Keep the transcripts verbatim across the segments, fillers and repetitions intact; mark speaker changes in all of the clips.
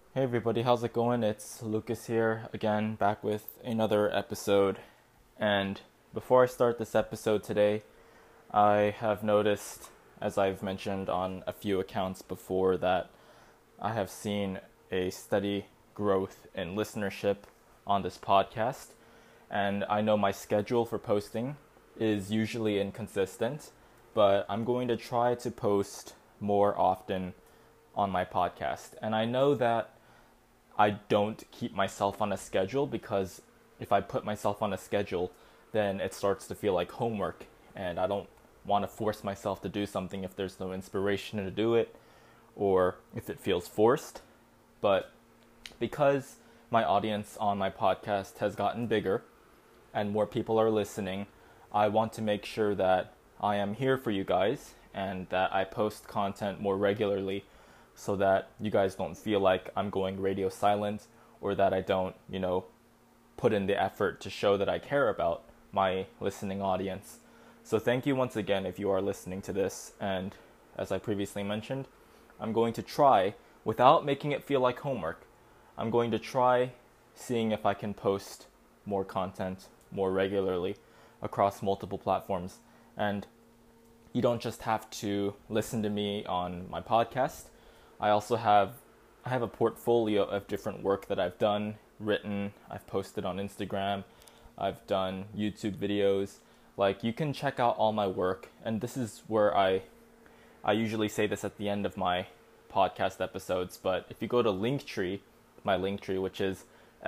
Speaker 1: Hey everybody, how's it going? It's Lucas here again, back with another episode. And before I start this episode today, I have noticed, as I've mentioned on a few accounts before, that I have seen a steady growth in listenership on this podcast. And I know my schedule for posting is usually inconsistent, but I'm going to try to post more often on my podcast. And I know that I don't keep myself on a schedule because if I put myself on a schedule, then it starts to feel like homework, and I don't want to force myself to do something if there's no inspiration to do it or if it feels forced. But because my audience on my podcast has gotten bigger and more people are listening, I want to make sure that I am here for you guys and that I post content more regularly so that you guys don't feel like I'm going radio silent or that I don't, you know, put in the effort to show that I care about my listening audience. So thank you once again if you are listening to this. And as I previously mentioned, I'm going to try, without making it feel like homework, I'm going to try seeing if I can post more content more regularly across multiple platforms. And you don't just have to listen to me on my podcast. I also have I have a portfolio of different work that I've done, written, I've posted on Instagram, I've done YouTube videos. Like, you can check out all my work, and this is where I I usually say this at the end of my podcast episodes, but if you go to Linktree, my Linktree, which is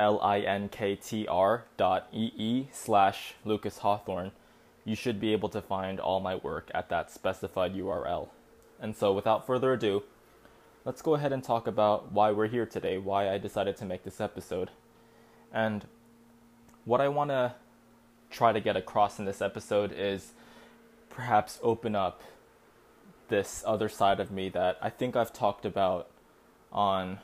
Speaker 1: linktr dot ee slash Lucas Hawthorne, you should be able to find all my work at that specified U R L. And so without further ado, let's go ahead and talk about why we're here today, why I decided to make this episode. And what I want to try to get across in this episode is perhaps open up this other side of me that I think I've talked about on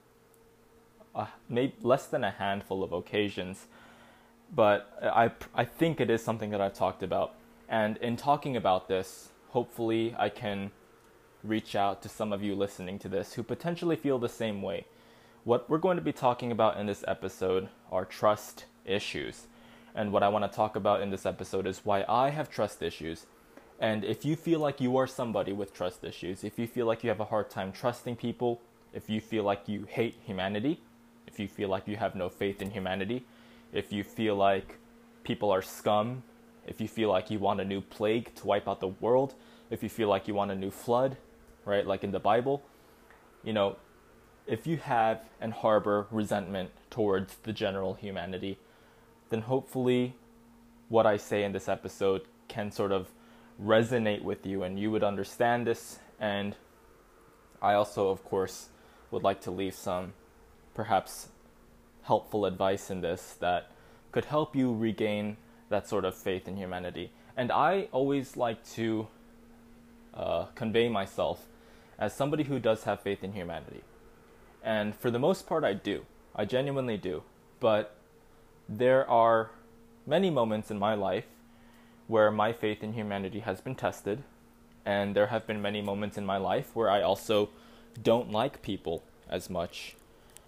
Speaker 1: uh, maybe less than a handful of occasions, but I, I think it is something that I've talked about. And in talking about this, hopefully I can reach out to some of you listening to this who potentially feel the same way. What we're going to be talking about in this episode are trust issues. And what I want to talk about in this episode is why I have trust issues. And if you feel like you are somebody with trust issues, if you feel like you have a hard time trusting people, if you feel like you hate humanity, if you feel like you have no faith in humanity, if you feel like people are scum, if you feel like you want a new plague to wipe out the world, if you feel like you want a new flood, right, like in the Bible, you know, if you have and harbor resentment towards the general humanity, then hopefully what I say in this episode can sort of resonate with you and you would understand this. And I also, of course, would like to leave some perhaps helpful advice in this that could help you regain that sort of faith in humanity. And I always like to uh, convey myself as somebody who does have faith in humanity. And for the most part, I do. I genuinely do. But there are many moments in my life where my faith in humanity has been tested. And there have been many moments in my life where I also don't like people as much.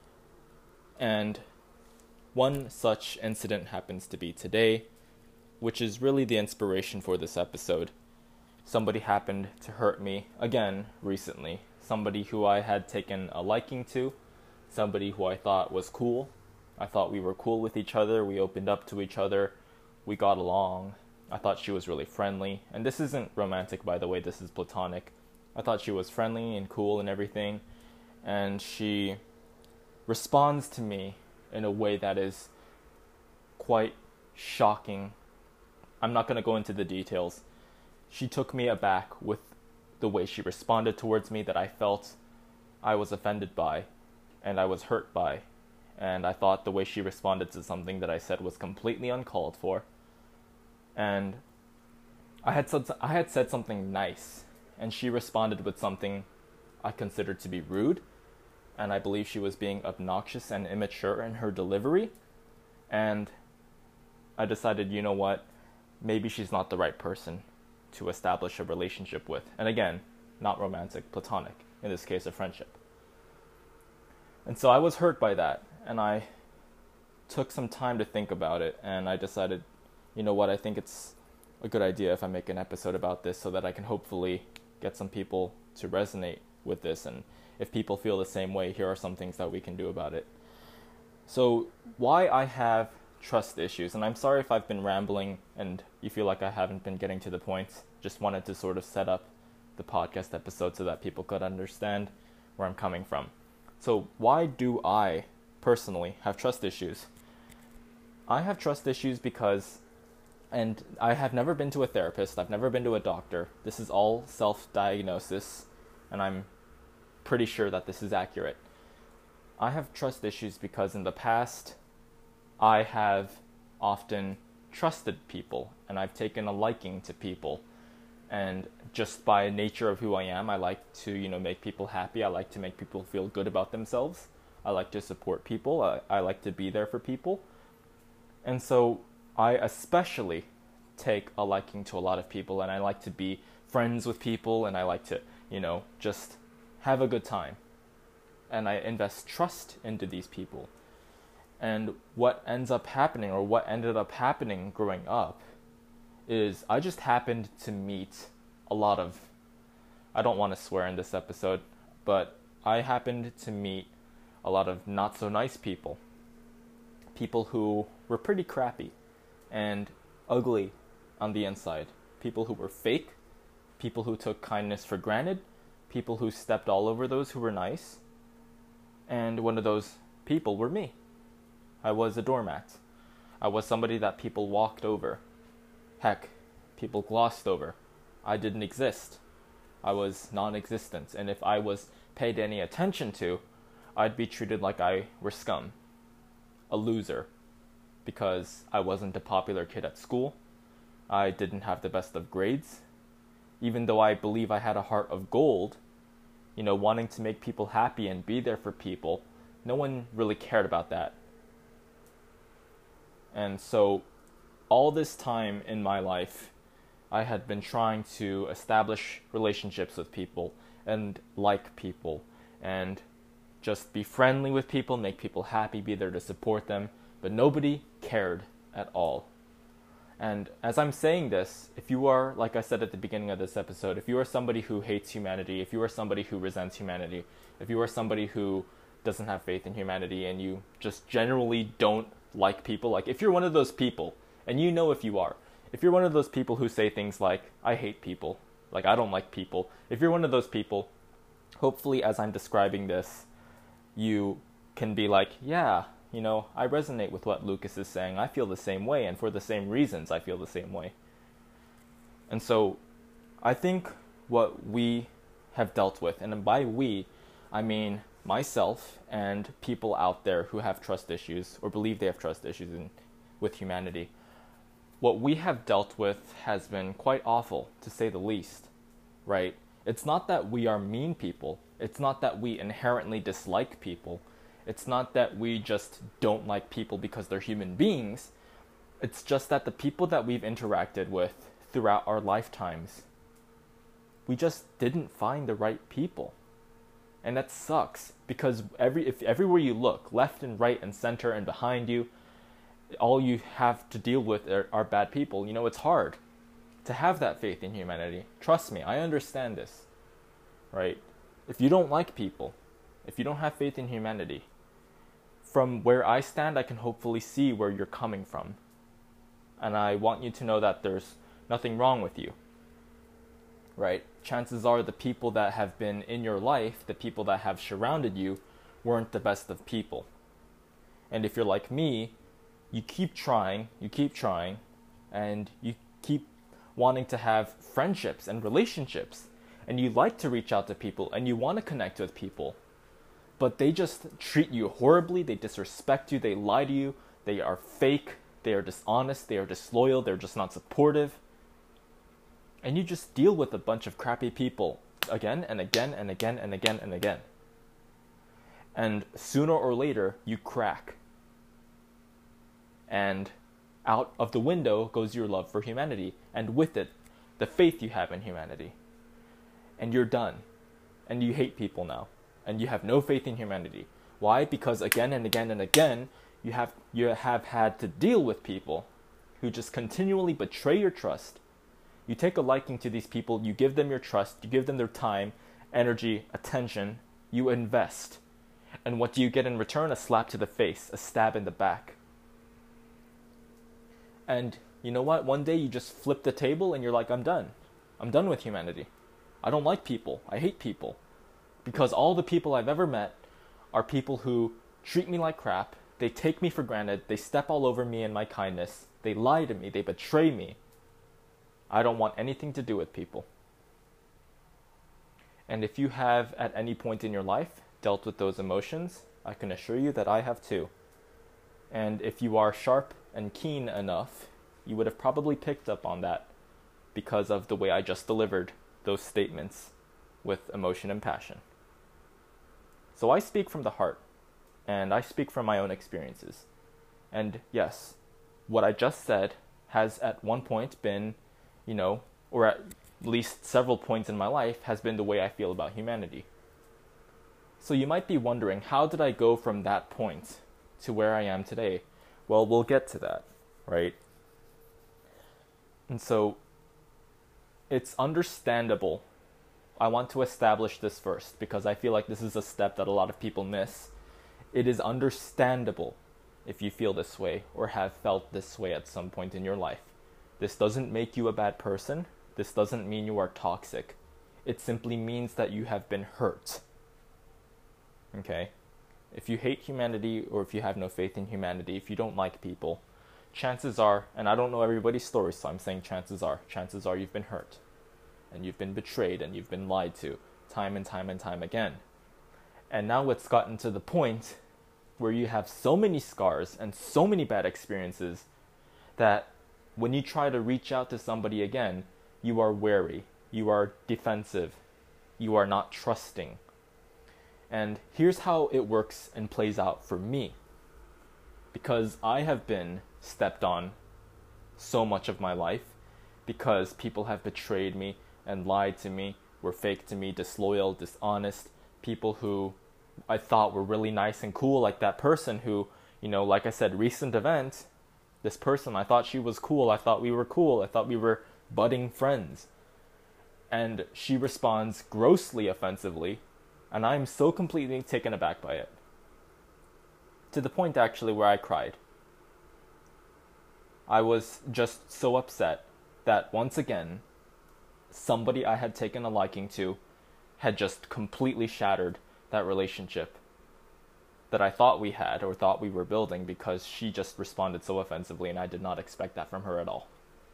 Speaker 1: And one such incident happens to be today, which is really the inspiration for this episode. Somebody happened to hurt me again recently. Somebody who I had taken a liking to. Somebody who I thought was cool. I thought we were cool with each other. We opened up to each other. We got along. I thought she was really friendly. And this isn't romantic, by the way. This is platonic. I thought she was friendly and cool and everything. And she responds to me in a way that is quite shocking. I'm not going to go into the details. She took me aback with the way she responded towards me that I felt I was offended by and I was hurt by. And I thought the way she responded to something that I said was completely uncalled for. And I had said, I had said something nice, and she responded with something I considered to be rude, and I believe she was being obnoxious and immature in her delivery. And I decided, you know what, maybe she's not the right person to establish a relationship with. And again, not romantic, platonic, in this case a friendship. And so I was hurt by that, and I took some time to think about it, and I decided, you know what, I think it's a good idea if I make an episode about this so that I can hopefully get some people to resonate with this, and if people feel the same way, here are some things that we can do about it. So why I have trust issues, and I'm sorry if I've been rambling and you feel like I haven't been getting to the point, just wanted to sort of set up the podcast episode so that people could understand where I'm coming from. So why do I personally have trust issues? I have trust issues because, and I have never been to a therapist, I've never been to a doctor, this is all self-diagnosis, and I'm pretty sure that this is accurate. I have trust issues because in the past, I have often trusted people, and I've taken a liking to people, and just by nature of who I am, I like to, you know, make people happy, I like to make people feel good about themselves, I like to support people, I, I like to be there for people, and so I especially take a liking to a lot of people, and I like to be friends with people, and I like to, you know, just have a good time. And I invest trust into these people. And what ends up happening, or what ended up happening growing up, is I just happened to meet a lot of, I don't want to swear in this episode, but I happened to meet a lot of not so nice people. People who were pretty crappy and ugly on the inside. People who were fake, people who took kindness for granted, people who stepped all over those who were nice. And one of those people were me. I was a doormat. I was somebody that people walked over. Heck, people glossed over. I didn't exist. I was non-existent. And if I was paid any attention to, I'd be treated like I were scum. A loser. Because I wasn't a popular kid at school. I didn't have the best of grades. Even though I believe I had a heart of gold, you know, wanting to make people happy and be there for people, no one really cared about that. And so all this time in my life, I had been trying to establish relationships with people and like people and just be friendly with people, make people happy, be there to support them, but nobody cared at all. And as I'm saying this, if you are, like I said at the beginning of this episode, if you are somebody who hates humanity, if you are somebody who resents humanity, if you are somebody who doesn't have faith in humanity and you just generally don't like people, like if you're one of those people, and you know if you are, if you're one of those people who say things like, I hate people, like I don't like people, if you're one of those people, hopefully as I'm describing this, you can be like, yeah, you know, I resonate with what Lucas is saying. I feel the same way, and for the same reasons, I feel the same way. And so, I think what we have dealt with, and by we, I mean myself and people out there who have trust issues, or believe they have trust issues in, with humanity, what we have dealt with has been quite awful, to say the least, right? It's not that we are mean people. It's not that we inherently dislike people. It's not that we just don't like people because they're human beings. It's just that the people that we've interacted with throughout our lifetimes, we just didn't find the right people. And that sucks, because every if everywhere you look, left and right and center and behind you, all you have to deal with are, are bad people. You know, it's hard to have that faith in humanity. Trust me, I understand this, right? If you don't like people, if you don't have faith in humanity, from where I stand, I can hopefully see where you're coming from. And I want you to know that there's nothing wrong with you, right? Chances are the people that have been in your life, the people that have surrounded you, weren't the best of people. And if you're like me, you keep trying, you keep trying, and you keep wanting to have friendships and relationships, and you like to reach out to people, and you want to connect with people, but they just treat you horribly, they disrespect you, they lie to you, they are fake, they are dishonest, they are disloyal, they're just not supportive. And you just deal with a bunch of crappy people again and again and again and again and again. And sooner or later, you crack. And out of the window goes your love for humanity, and with it, the faith you have in humanity. And you're done. And you hate people now. And you have no faith in humanity. Why? Because again and again and again, you have you have had to deal with people who just continually betray your trust. You take a liking to these people, you give them your trust, you give them their time, energy, attention, you invest. And what do you get in return? A slap to the face, a stab in the back. And you know what? One day you just flip the table and you're like, I'm done. I'm done with humanity. I don't like people. I hate people. Because all the people I've ever met are people who treat me like crap. They take me for granted. They step all over me and my kindness. They lie to me. They betray me. I don't want anything to do with people. And if you have at any point in your life dealt with those emotions, I can assure you that I have too. And if you are sharp and keen enough, you would have probably picked up on that because of the way I just delivered those statements with emotion and passion. So I speak from the heart, and I speak from my own experiences. And yes, what I just said has at one point been, you know, or at least several points in my life, has been the way I feel about humanity. So you might be wondering, how did I go from that point to where I am today? Well, we'll get to that, right? And so it's understandable. I want to establish this first because I feel like this is a step that a lot of people miss. It is understandable if you feel this way or have felt this way at some point in your life. This doesn't make you a bad person. This doesn't mean you are toxic. It simply means that you have been hurt. Okay? If you hate humanity or if you have no faith in humanity, if you don't like people, chances are, and I don't know everybody's story, so I'm saying chances are, chances are you've been hurt. And you've been betrayed and you've been lied to time and time and time again. And now it's gotten to the point where you have so many scars and so many bad experiences that when you try to reach out to somebody again, you are wary, you are defensive, you are not trusting. And here's how it works and plays out for me. Because I have been stepped on so much of my life, because people have betrayed me and lied to me, were fake to me, disloyal, dishonest, people who I thought were really nice and cool, like that person who, you know, like I said, recent event, this person, I thought she was cool, I thought we were cool, I thought we were budding friends. And she responds grossly offensively, and I'm so completely taken aback by it. To the point, actually, where I cried. I was just so upset that once again, somebody I had taken a liking to had just completely shattered that relationship that I thought we had or thought we were building because she just responded so offensively, and I did not expect that from her at all.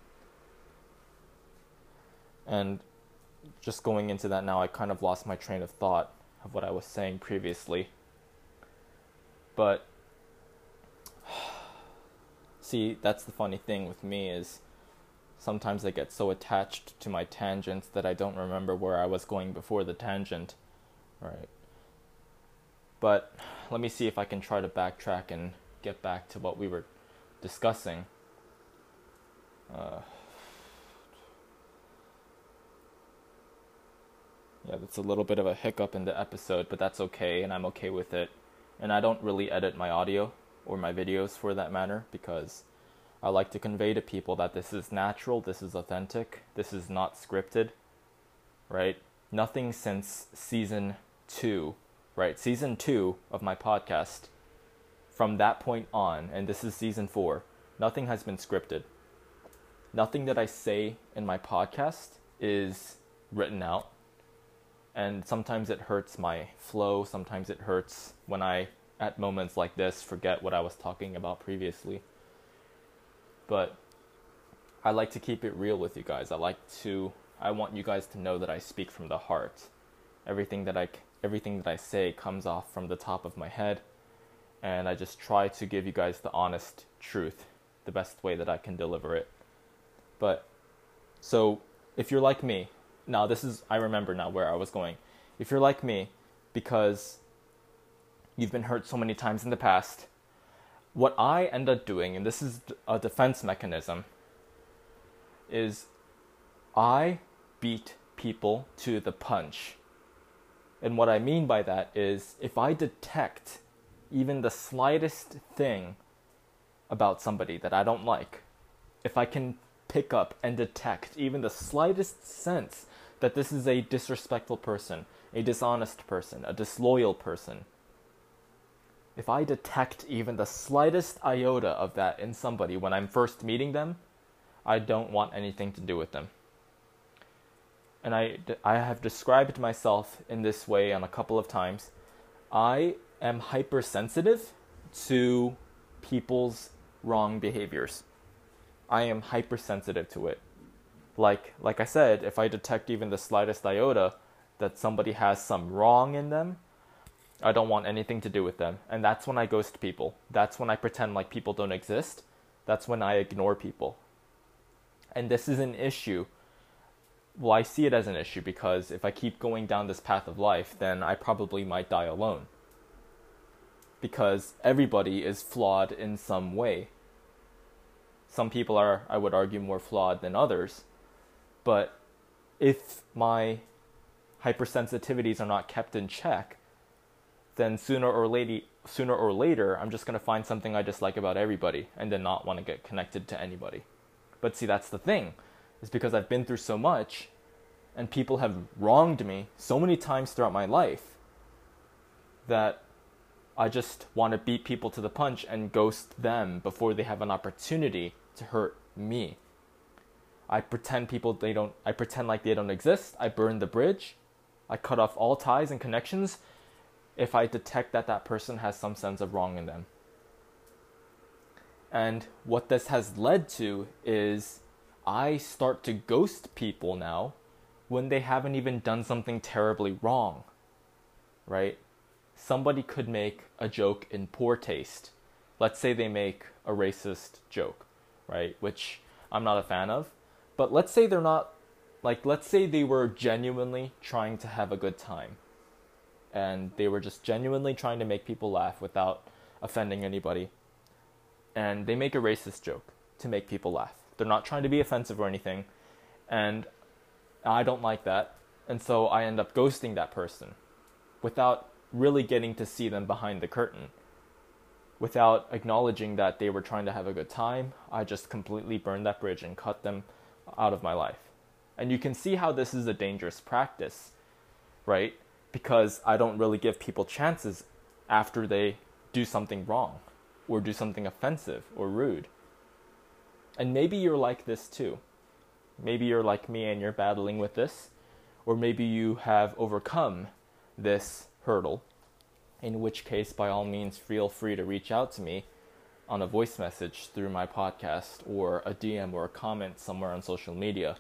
Speaker 1: And just going into that now, I kind of lost my train of thought of what I was saying previously. But see, that's the funny thing with me is sometimes I get so attached to my tangents that I don't remember where I was going before the tangent. Right. But let me see if I can try to backtrack and get back to what we were discussing. Uh, yeah, that's a little bit of a hiccup in the episode, but that's okay, and I'm okay with it. And I don't really edit my audio or my videos for that matter, because I like to convey to people that this is natural, this is authentic, this is not scripted, right? Nothing since season two, right? Season two of my podcast, from that point on, and this is season four, nothing has been scripted. Nothing that I say in my podcast is written out. And sometimes it hurts my flow, sometimes it hurts when I, at moments like this, forget what I was talking about previously. But I like to keep it real with you guys. I like to, I want you guys to know that I speak from the heart. Everything that I, everything that I say comes off from the top of my head, and I just try to give you guys the honest truth, the best way that I can deliver it. But, so, if you're like me, now this is, I remember now where I was going. If you're like me, because you've been hurt so many times in the past, what I end up doing, and this is a defense mechanism, is I beat people to the punch. And what I mean by that is, if I detect even the slightest thing about somebody that I don't like, if I can pick up and detect even the slightest sense that this is a disrespectful person, a dishonest person, a disloyal person, if I detect even the slightest iota of that in somebody when I'm first meeting them, I don't want anything to do with them. And I, I have described myself in this way on a couple of times. I am hypersensitive to people's wrong behaviors. I am hypersensitive to it. Like, like I said, if I detect even the slightest iota that somebody has some wrong in them, I don't want anything to do with them. And that's when I ghost people. That's when I pretend like people don't exist. That's when I ignore people. And this is an issue. Well, I see it as an issue because if I keep going down this path of life, then I probably might die alone. Because everybody is flawed in some way. Some people are, I would argue, more flawed than others. But if my hypersensitivities are not kept in check, then sooner or later, sooner or later, I'm just going to find something I dislike about everybody and then not want to get connected to anybody. But see, that's the thing. Is because I've been through so much and people have wronged me so many times throughout my life that I just want to beat people to the punch and ghost them before they have an opportunity to hurt me. I pretend people they don't I pretend like they don't exist. I burn the bridge. I cut off all ties and connections if I detect that that person has some sense of wrong in them. And what this has led to is I start to ghost people now when they haven't even done something terribly wrong, right? Somebody could make a joke in poor taste. Let's say they make a racist joke, right? Which I'm not a fan of. But let's say they're not, like, let's say they were genuinely trying to have a good time. And they were just genuinely trying to make people laugh without offending anybody. And they make a racist joke to make people laugh. They're not trying to be offensive or anything. And I don't like that. And so I end up ghosting that person without really getting to see them behind the curtain. Without acknowledging that they were trying to have a good time, I just completely burned that bridge and cut them out of my life. And you can see how this is a dangerous practice, right? Because I don't really give people chances after they do something wrong or do something offensive or rude. And maybe you're like this too. Maybe you're like me and you're battling with this. Or maybe you have overcome this hurdle. In which case, by all means, feel free to reach out to me on a voice message through my podcast or a D M or a comment somewhere on social media.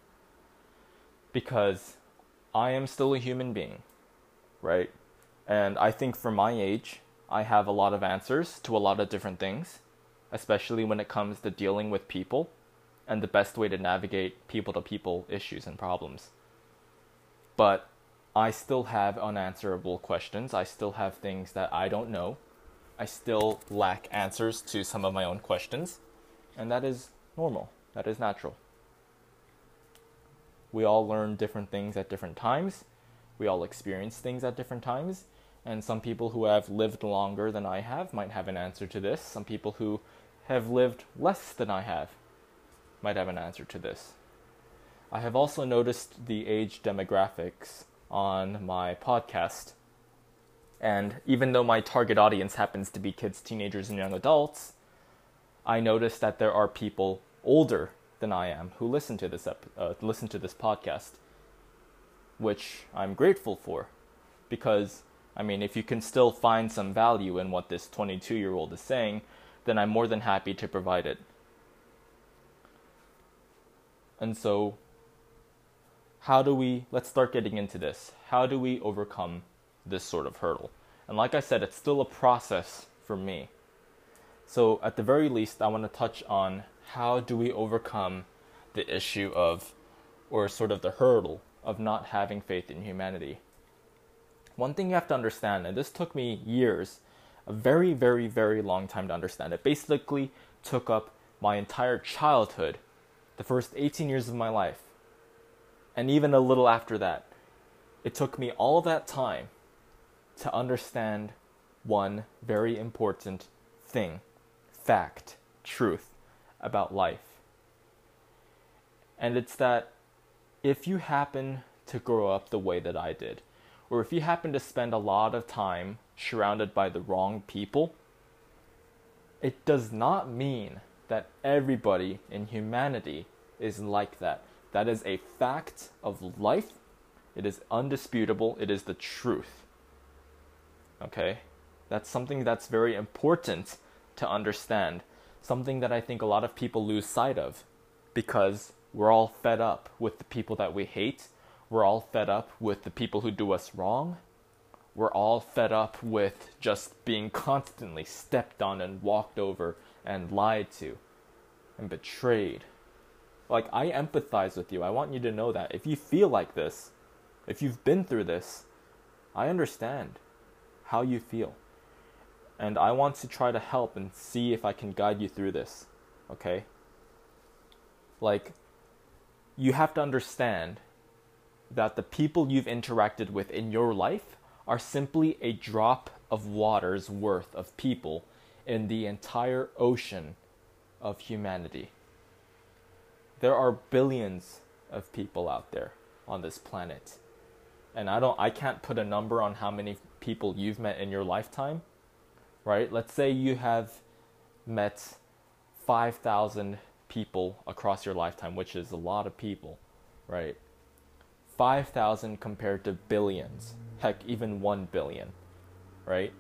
Speaker 1: Because I am still a human being, right? And I think for my age, I have a lot of answers to a lot of different things. Especially when it comes to dealing with people and the best way to navigate people-to-people issues and problems. But I still have unanswerable questions. I still have things that I don't know. I still lack answers to some of my own questions. And that is normal. That is natural. We all learn different things at different times. We all experience things at different times. And some people who have lived longer than I have might have an answer to this. Some people who have lived less than I have might have an answer to this. I have also noticed the age demographics on my podcast. And even though my target audience happens to be kids, teenagers, and young adults, I noticed that there are people older than I am who listen to this ep- uh, listen to this podcast, which I'm grateful for. Because, I mean, if you can still find some value in what this twenty-two-year-old is saying, then I'm more than happy to provide it. And so, how do we, let's start getting into this. How do we overcome this sort of hurdle? And like I said, it's still a process for me. So at the very least, I want to touch on how do we overcome the issue of, or sort of the hurdle of not having faith in humanity. One thing you have to understand, and this took me years, a very, very, very long time to understand. It basically took up my entire childhood, the first eighteen years of my life, and even a little after that. It took me all that time to understand one very important thing, fact, truth about life. And it's that if you happen to grow up the way that I did, or if you happen to spend a lot of time surrounded by the wrong people, it does not mean that everybody in humanity is like that. That is a fact of life. It is undisputable. It is the truth. Okay? That's something that's very important to understand. Something that I think a lot of people lose sight of, because we're all fed up with the people that we hate. We're all fed up with the people who do us wrong. We're all fed up with just being constantly stepped on and walked over and lied to and betrayed. Like, I empathize with you. I want you to know that. If you feel like this, if you've been through this, I understand how you feel. And I want to try to help and see if I can guide you through this. Okay? Like, you have to understand that the people you've interacted with in your life are simply a drop of water's worth of people in the entire ocean of humanity. There are billions of people out there on this planet. And I don't I can't put a number on how many people you've met in your lifetime, right? Let's say you have met five thousand people across your lifetime, which is a lot of people, right? five thousand compared to billions, heck, even one billion, right?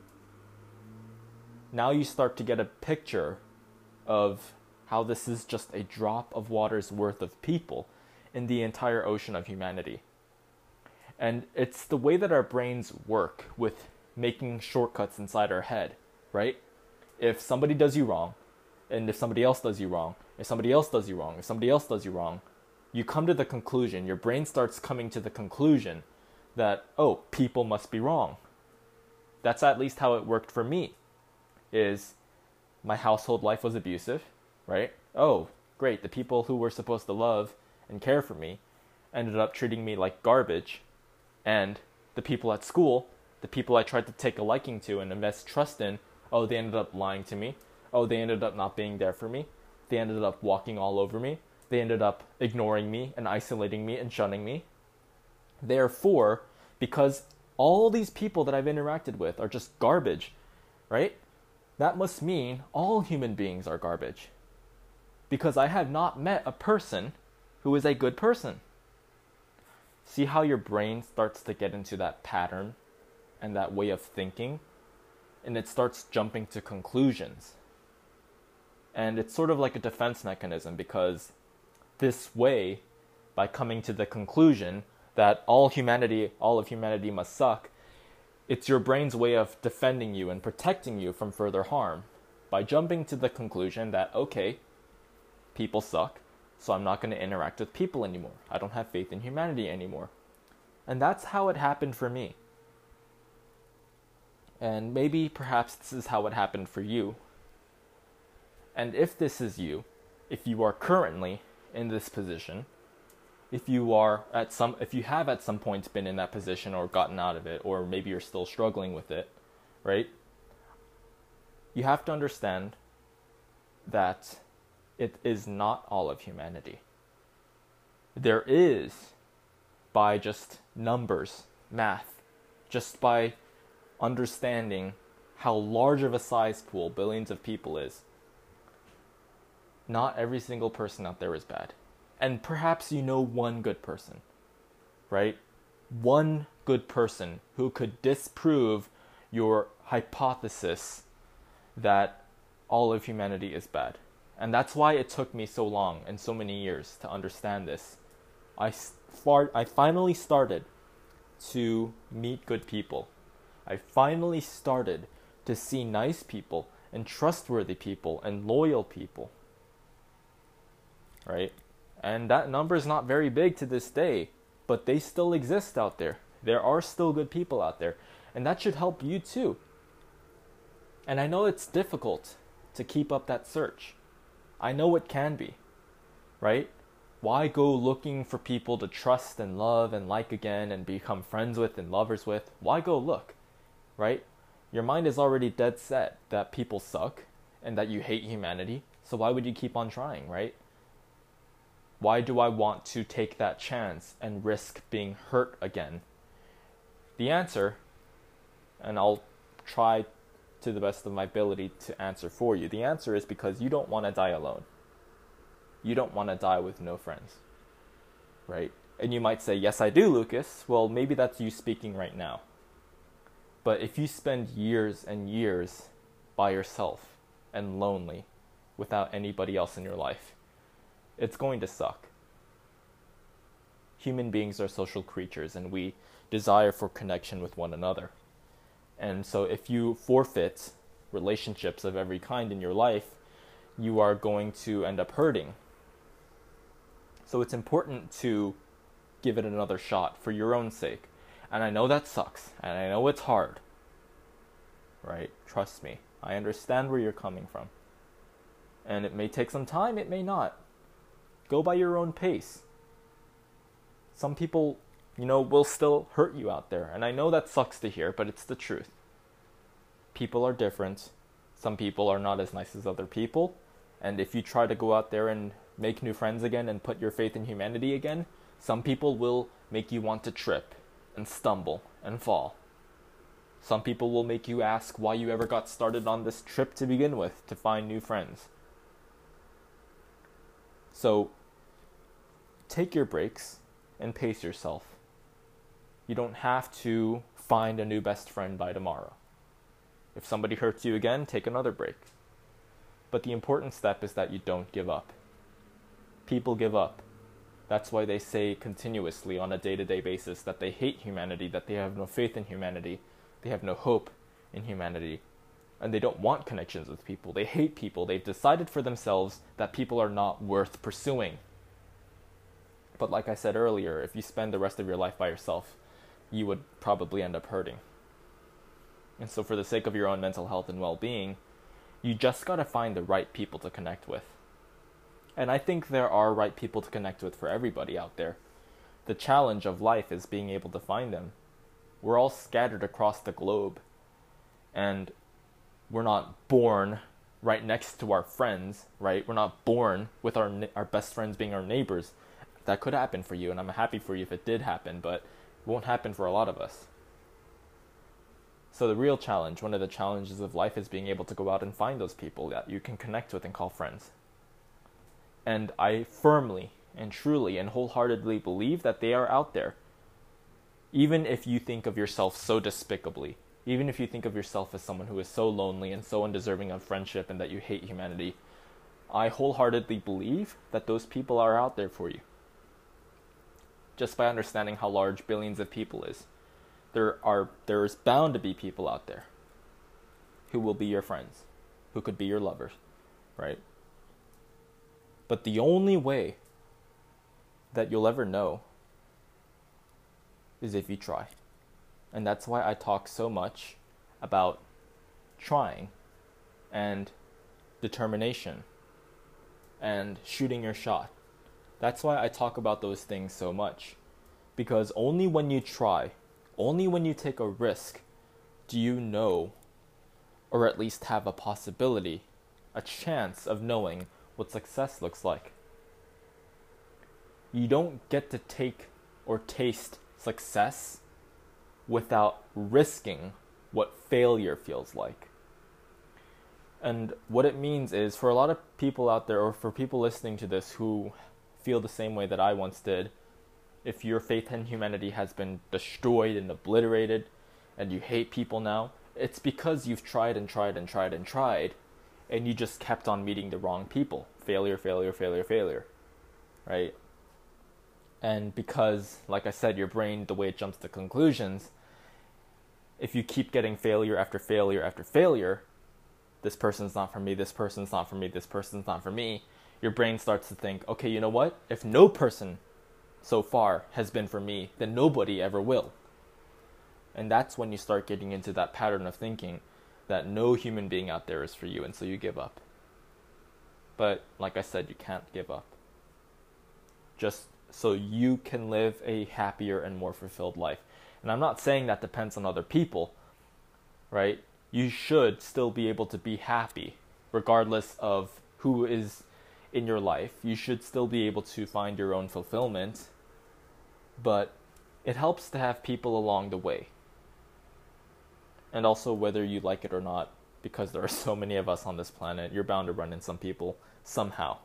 Speaker 1: Now you start to get a picture of how this is just a drop of water's worth of people in the entire ocean of humanity. And it's the way that our brains work with making shortcuts inside our head, right? If somebody does you wrong, and if somebody else does you wrong, if somebody else does you wrong, if somebody else does you wrong, you come to the conclusion, your brain starts coming to the conclusion that, oh, people must be wrong. That's at least how it worked for me, is my household life was abusive, right? Oh, great, the people who were supposed to love and care for me ended up treating me like garbage. And the people at school, the people I tried to take a liking to and invest trust in, oh, they ended up lying to me. Oh, they ended up not being there for me. They ended up walking all over me. They ended up ignoring me and isolating me and shunning me. Therefore, because all these people that I've interacted with are just garbage, right? That must mean all human beings are garbage. Because I have not met a person who is a good person. See how your brain starts to get into that pattern and that way of thinking? And it starts jumping to conclusions. And it's sort of like a defense mechanism, because this way, by coming to the conclusion that all humanity, all of humanity must suck, it's your brain's way of defending you and protecting you from further harm. By jumping to the conclusion that, okay, people suck, so I'm not going to interact with people anymore. I don't have faith in humanity anymore. And that's how it happened for me. And maybe, perhaps, this is how it happened for you. And if this is you, if you are currently in this position, if you are at some, if you have at some point been in that position or gotten out of it, or maybe you're still struggling with it, right? You have to understand that it is not all of humanity. There is, by just numbers, math, just by understanding how large of a size pool billions of people is, not every single person out there is bad. And perhaps you know one good person, right? One good person who could disprove your hypothesis that all of humanity is bad. And that's why it took me so long and so many years to understand this. I, far, I finally started to meet good people. I finally started to see nice people and trustworthy people and loyal people. Right? And that number is not very big to this day, but they still exist out there. There are still good people out there. And that should help you too. And I know it's difficult to keep up that search. I know it can be, right? Why go looking for people to trust and love and like again and become friends with and lovers with? Why go look, right? Your mind is already dead set that people suck and that you hate humanity, so why would you keep on trying, right? Why do I want to take that chance and risk being hurt again? The answer, and I'll try to the best of my ability to answer for you, the answer is because you don't want to die alone. You don't want to die with no friends, right? And you might say, yes, I do, Lucas. Well, maybe that's you speaking right now. But if you spend years and years by yourself and lonely without anybody else in your life, it's going to suck. Human beings are social creatures and we desire for connection with one another. And so if you forfeit relationships of every kind in your life, you are going to end up hurting. So it's important to give it another shot for your own sake. And I know that sucks, and I know it's hard, right? Trust me, I understand where you're coming from. And it may take some time, it may not. Go by your own pace. Some people, you know, will still hurt you out there. And I know that sucks to hear, but it's the truth. People are different. Some people are not as nice as other people. And if you try to go out there and make new friends again and put your faith in humanity again, some people will make you want to trip and stumble and fall. Some people will make you ask why you ever got started on this trip to begin with, to find new friends. So, take your breaks and pace yourself. You don't have to find a new best friend by tomorrow. If somebody hurts you again, take another break. But the important step is that you don't give up. People give up. That's why they say continuously on a day-to-day basis that they hate humanity, that they have no faith in humanity, they have no hope in humanity, and they don't want connections with people. They hate people. They've decided for themselves that people are not worth pursuing. But like I said earlier, if you spend the rest of your life by yourself, you would probably end up hurting. And so for the sake of your own mental health and well-being, you just gotta find the right people to connect with. And I think there are right people to connect with for everybody out there. The challenge of life is being able to find them. We're all scattered across the globe. And we're not born right next to our friends, right? We're not born with our our best friends being our neighbors. That could happen for you, and I'm happy for you if it did happen, but it won't happen for a lot of us. So the real challenge, one of the challenges of life, is being able to go out and find those people that you can connect with and call friends. And I firmly and truly and wholeheartedly believe that they are out there. Even if you think of yourself so despicably, even if you think of yourself as someone who is so lonely and so undeserving of friendship and that you hate humanity, I wholeheartedly believe that those people are out there for you. Just by understanding how large billions of people is, there are there is bound to be people out there who will be your friends, who could be your lovers, right? But the only way that you'll ever know is if you try. And that's why I talk so much about trying and determination and shooting your shot. That's why I talk about those things so much. Because only when you try, only when you take a risk, do you know, or at least have a possibility, a chance of knowing what success looks like. You don't get to take or taste success without risking what failure feels like. And what it means is, for a lot of people out there, or for people listening to this who feel the same way that I once did, if your faith in humanity has been destroyed and obliterated, and you hate people now, it's because you've tried and tried and tried and tried, and you just kept on meeting the wrong people. Failure, failure, failure, failure, right? And because, like I said, your brain, the way it jumps to conclusions, if you keep getting failure after failure after failure, this person's not for me, this person's not for me, this person's not for me, your brain starts to think, okay, you know what? If no person so far has been for me, then nobody ever will. And that's when you start getting into that pattern of thinking that no human being out there is for you, and so you give up. But like I said, you can't give up. Just so you can live a happier and more fulfilled life. And I'm not saying that depends on other people, right? you should still be able to be happy, regardless of who is in your life. You should still be able to find your own fulfillment, but it helps to have people along the way. And also, whether you like it or not, because there are so many of us on this planet, you're bound to run into some people somehow.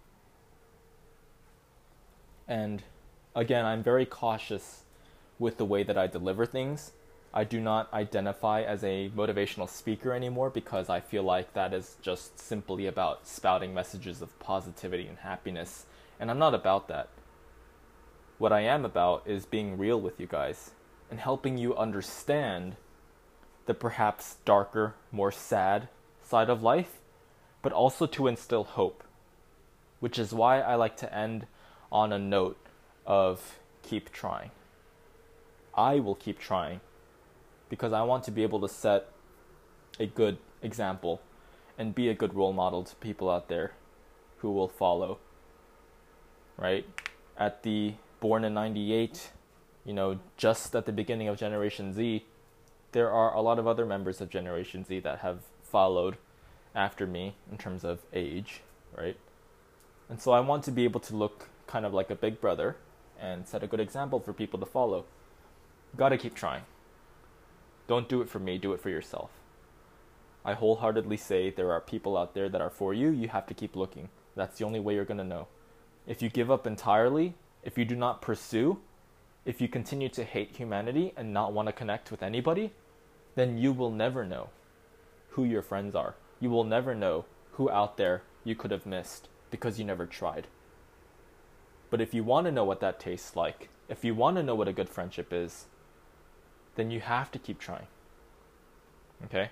Speaker 1: And again, I'm very cautious with the way that I deliver things. I do not identify as a motivational speaker anymore because I feel like that is just simply about spouting messages of positivity and happiness. And I'm not about that. What I am about is being real with you guys and helping you understand the perhaps darker, more sad side of life, but also to instill hope, which is why I like to end on a note of keep trying. I will keep trying because I want to be able to set a good example and be a good role model to people out there who will follow, right? At the born in ninety-eight, you know, just at the beginning of Generation Z, there are a lot of other members of Generation Z that have followed after me in terms of age, right? And so I want to be able to look kind of like a big brother and set a good example for people to follow. You gotta keep trying. Don't do it for me, do it for yourself. I wholeheartedly say there are people out there that are for you. You have to keep looking. That's the only way you're gonna know. If you give up entirely, if you do not pursue, if you continue to hate humanity and not want to connect with anybody, then you will never know who your friends are. You will never know who out there you could have missed because you never tried. But if you want to know what that tastes like, if you want to know what a good friendship is, then you have to keep trying. Okay?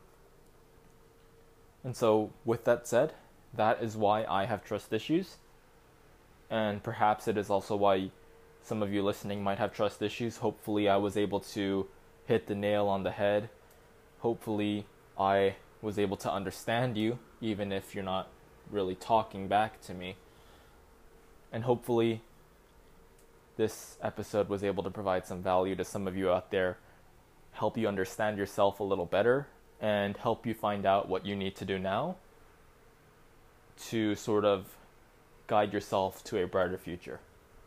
Speaker 1: And so, with that said, that is why I have trust issues. And perhaps it is also why some of you listening might have trust issues. Hopefully I was able to hit the nail on the head. Hopefully I was able to understand you, even if you're not really talking back to me. And hopefully this episode was able to provide some value to some of you out there, help you understand yourself a little better, and help you find out what you need to do now to sort of guide yourself to a brighter future.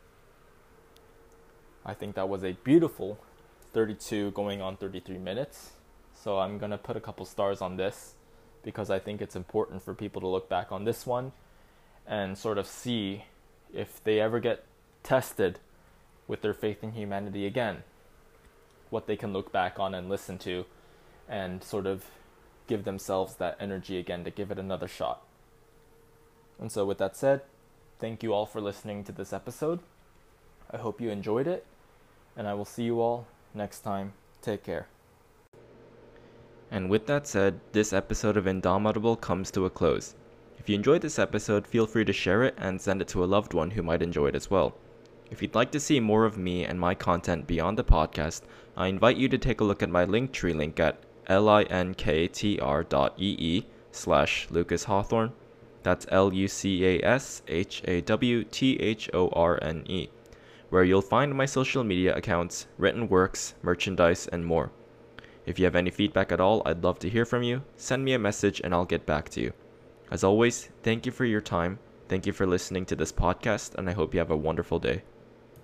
Speaker 1: I think that was a beautiful thirty-two going on thirty-three minutes. So I'm going to put a couple stars on this because I think it's important for people to look back on this one and sort of see if they ever get tested with their faith in humanity again, what they can look back on and listen to and sort of give themselves that energy again to give it another shot. And so with that said, thank you all for listening to this episode. I hope you enjoyed it, and I will see you all next time. Take care. And with that said, this episode of Indomitable comes to a close. If you enjoyed this episode, feel free to share it and send it to a loved one who might enjoy it as well. If you'd like to see more of me and my content beyond the podcast, I invite you to take a look at my Linktree link at linktr dot ee slash Lucas Hawthorne. That's L U C A S H A W T H O R N E, where you'll find my social media accounts, written works, merchandise, and more. If you have any feedback at all, I'd love to hear from you. Send me a message and I'll get back to you. As always, thank you for your time. Thank you for listening to this podcast, and I hope you have a wonderful day.